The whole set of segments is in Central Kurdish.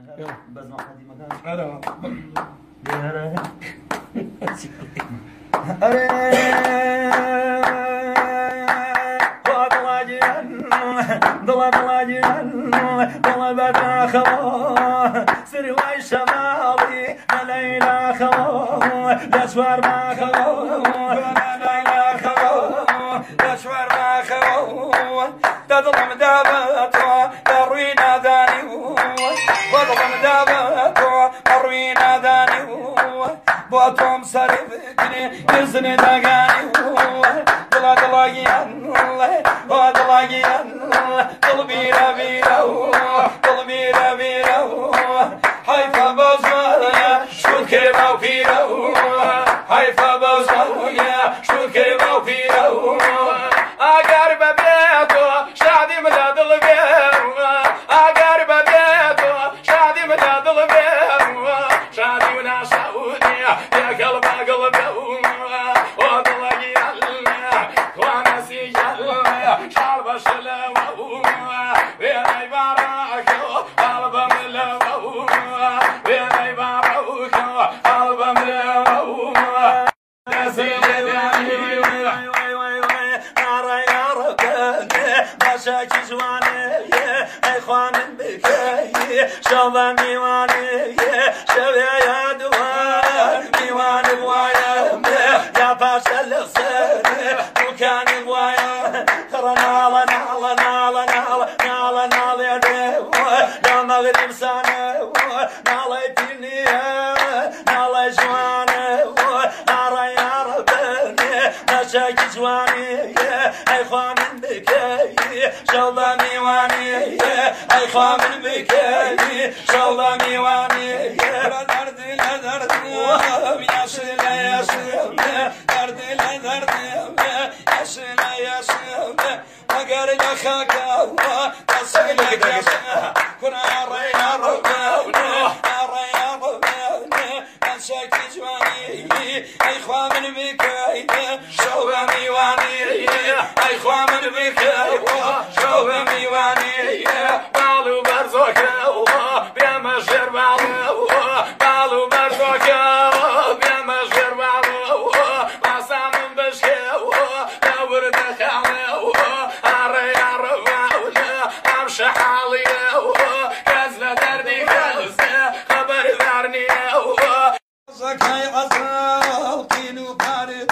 بس ما حد مكان أنا ضل بدنا خوا سري والشمالي ليلى خوا لشوار ما خوا ليلى خوا لشوار ما خوا تظلم دابتها تروينا ذاني وظلم دابتها تروينا ذاني بوتهم سرفكني كزني دقاني دلا دلاقيان ودلاقيان قلبي ربيرا قلبي ربيرا حيفا بوزمانيا شو كريما وفيرا حيفا بوزمانيا شو كريما وفيرا أقارب بيتو شادي مداد البيت أقارب بيتو شادي مداد البيت شادي ونا سعودية يا قلب قلب وضلقي الله وانا سيجل شعب شلوه ويني بارك قلب ملوه ويني بارك قلب ملوه شاكي جواني اخوان بكي شوفا ميواني شويا يا دوان ميواني بوايا يا باشا الغسل وكان بوايا ترى نالا نالا نالا نالا نالا نالا يا ديو يا مغرب سنة نالا يبيني نالا جواني نارا يا ربني شاكي جواني اخوان بكي شوفا ميواني اخوان بكي شوفا ميواني لا درد لا درد يا شيل يا شيل درد لا درد يا شيل يا شيل اقر لك تصلك يا شيل كنا ريا ربنا ريا ربنا انساك جواني اخوان بكي شوفا ميواني اخوان بكي شوفا ميواني بالو برزوك بيمشر بالو بالو برزوك بيمشر بالو لاسام بشكي دور دخلو اري ارفعنا امشي حالي كزله دردي كزله خبر ذرني زكاي عسل كينو بارد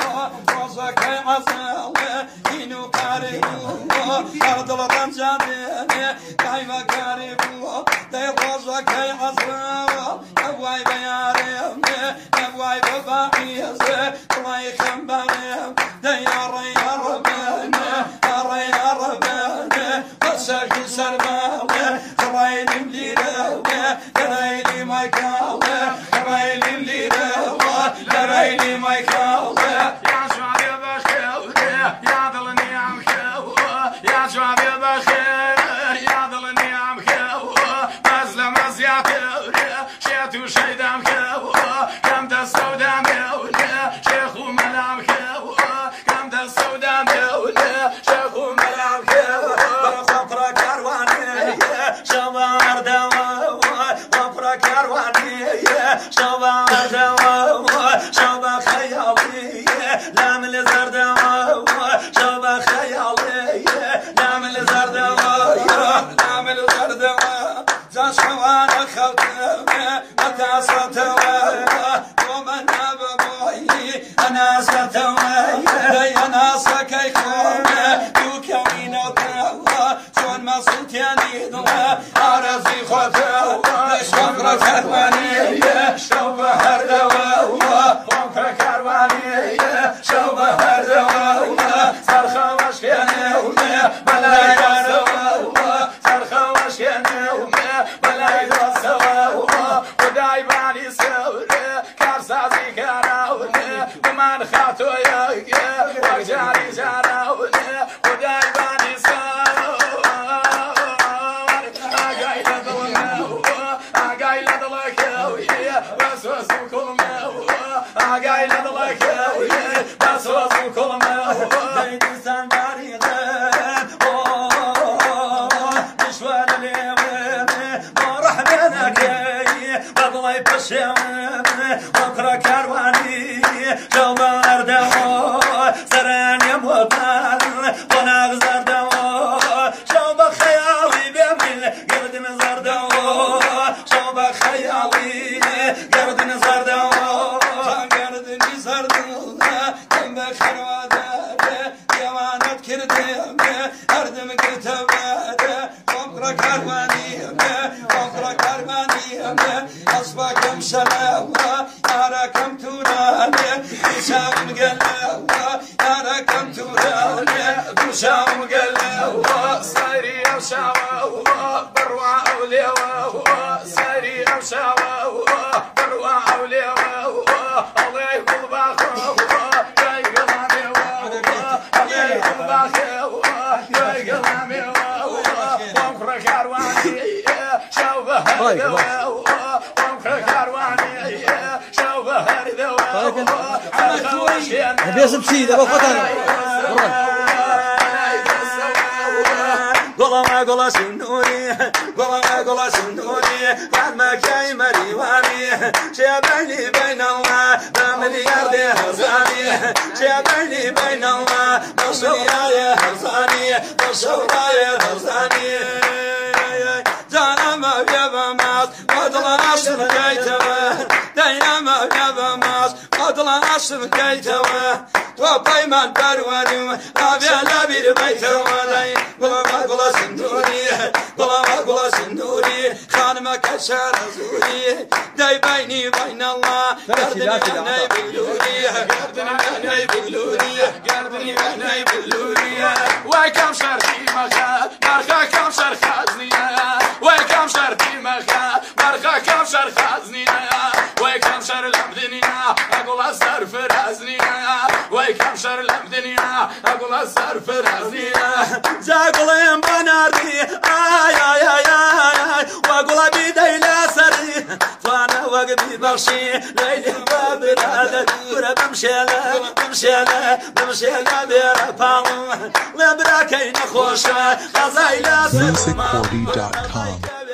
زكاي عسل كينو بارد أرض جاني كايما كاريبو داي روزا كاي عسل أبواي بياريم أبواي بباقيز طلاي خمبانيم داي يا ربنا يا ربنا وساكي سربالي خرايلي مليرا كرايلي مايكال كرايلي مليرا كرايلي مايكال يا شوالي بخيل يا ظلني عم يا شوالي بخير يا ظلني عم خو بزلم زياتر شيتو شيدام خو كم دستودام ولا شيخو ملام خو كم دستودام ولا شيخو ملام خو صفرا كارواني شوار دوا صفرا كارواني شوار دوا شوار خيالي لام الزرد شوار خيالي لام الزرد لام الزرد زاشوان خلتنا متى ستوى ومن أبوي أنا ستوى أنا سكي خونا يكوين وتوى شون ما سلطاني ضوى أرزي خطوى شفرة كرواني شوف هردوى وفر كرواني شوف هردوى صرخة وشكاني بلا يرسوى صرخة وشكاني بلا يرسوى وداي باني سوري كارسازي كاراوني ومن خاطوي وجاري جاراوني وداي باني سوري أقاي لدلنا أقاي لدلك وسوس كل ما أقاي لدلك وسوس كل ما بيدسان باريغان مشوار لي لاي بشيم وكرا كارواني جوبا أردو سران يموتان ونغزر دو شوبا خيالي بيميل قرد نزر دو شوبا خيالي قرد نزر دو قرد نزر دو كم بخرواده ديوانت كردم أردم كتباده وكرا كارواني وكرا كارواني أصبحكم شلاوة ياراكم توراني دوشام قلاوة ياراكم توراني دوشام قلاوة صايري وشاوة بروا أوليوة صايري وشاوة بروا أوليوة الله يقول باخوة جاي قلامي الله يقول باخوة جاي قلامي وكرا كارواني شوفه بيسب سيدة بفتنا قولا سنوري قولا سنوري بعد ما كاي مريواني شابني بين الله بمليار دي هرزاني شابني بين الله بصورة هرزاني بصورة هرزاني دانا ما يبا ماس قدلا نصر كيتوا دانا ما يبا ماس قدلا نصر كيتوا وبيمان برواني أبي لبير بيتوا داي قلا سندوري قلا سندوري خانم كشار زوري داي بيني بين الله قردني بلوري قردني بلوري قردني بلوري وكم شرخي مخا مرخا كم شرخازني وكم شرخي مخا مرخا كم شرخازني وكم شر الدنيا اقول اصر فرازني وكم شر الدنيا اقول اصر فرازني زاقلين بناري اي اي اي اي واقول بيدي لا سري فانا وقبي بخشي ليلي باب هذا ورا بمشي لا بيرفع لبراكين خوش غزايلا musiccordy.com